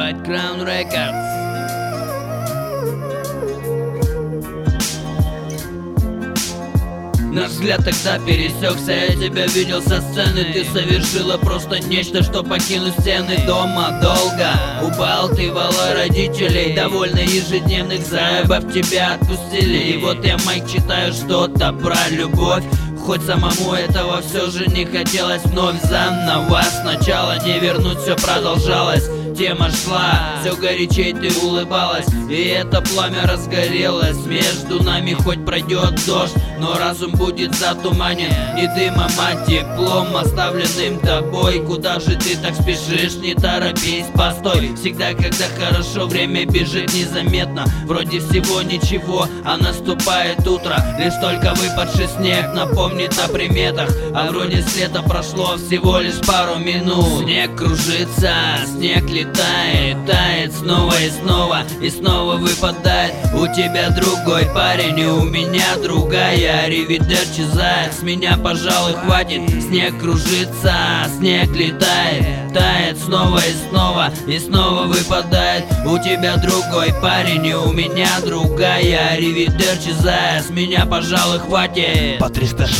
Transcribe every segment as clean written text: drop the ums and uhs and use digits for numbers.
White Crown Records. Наш взгляд тогда пересекся, я тебя видел со сцены. Ты совершила просто нечто, что покинуть стены дома долго. Убалтывала родителей, довольно ежедневных заебов тебя отпустили. И вот я, Майк, читаю что-то про любовь. Хоть самому этого все же не хотелось вновь заново. Сначала не вернуть, все продолжалось. Тема шла, все горячей ты улыбалась. И это пламя разгорелось. Между нами хоть пройдет дождь, но разум будет затуманен не дымом, а теплом, оставленным тобой. Куда же ты так спешишь? Не торопись, постой. Всегда, когда хорошо, время бежит незаметно. Вроде всего ничего, а наступает утро. Лишь только выпадший снег напомнит о приметах. А вроде с лета прошло всего лишь пару минут. Снег кружится, снег летает, тает снова и снова, и снова выпадает. У тебя другой парень, и у меня другая. Аривидерчи, заяц, с меня, пожалуй, хватит. Снег кружится, снег летает, тает снова и снова, и снова выпадает. У тебя другой парень, и у меня другая. Аривидерчи, заяц, с меня, пожалуй, хватит. По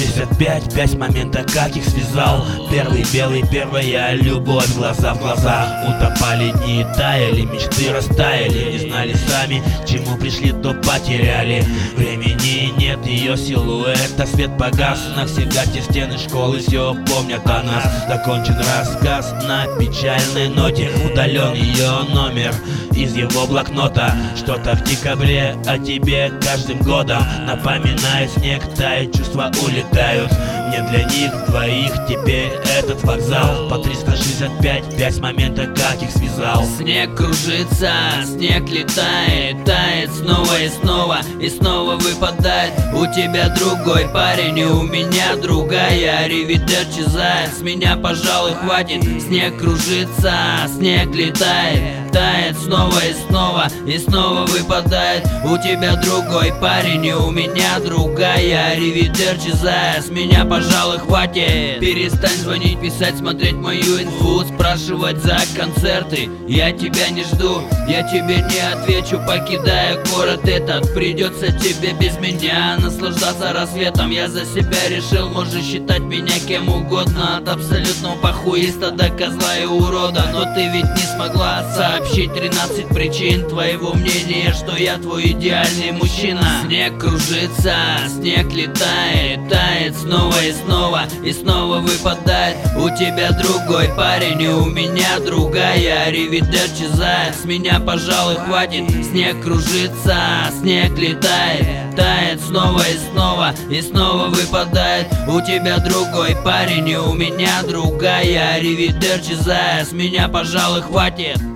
365, 5 момента, как их связал. Первый белый, первая любовь, глаза в глаза. Утопали дни, таяли, мечты растаяли. Не знали сами, чему пришли, то потеряли. Времени нет, ее силуэт, а свет погас. Навсегда те стены школы все помнят о нас. Закончен рассказ на печальной ноте. Удален ее номер из его блокнота. Что-то в декабре о тебе каждым годом напоминает снег, тает, чувства улетают. Мне для них двоих теперь этот вокзал. По 365, 5 момента, как их связал. Снег кружится, снег летает, тает снова и снова, и снова выпадает. У тебя другой парень, и у меня другая. Аривидерчи, заяц, с меня, пожалуй, хватит. Снег кружится, снег летает, тает снова и снова, и снова выпадает. У тебя другой парень, и у меня другая. Аривидерчи, заяц, с меня, пожалуй, хватит. Перестань звонить, писать, смотреть мою инфу, спрашивать за концерты. Я тебя не жду, я тебе не отвечу, покидая город этот. Придется тебе без меня наслаждаться рассветом. Я за себя решил, можешь считать меня кем угодно, от абсолютного похуиста до козла и урода. Но ты ведь не смогла сообщить 13 причин твоего мнения, что я твой идеальный мужчина. Снег кружится, снег летает, тает снова и снова, и снова выпадает. У тебя другой парень, и у меня другая. Аривидерчи, заяц, с меня, пожалуй, хватит. Снег кружится, снег летает, тает снова и снова, и снова выпадает. У тебя другой парень, и у меня другая. Аривидерчи, заяц, с меня, пожалуй, хватит.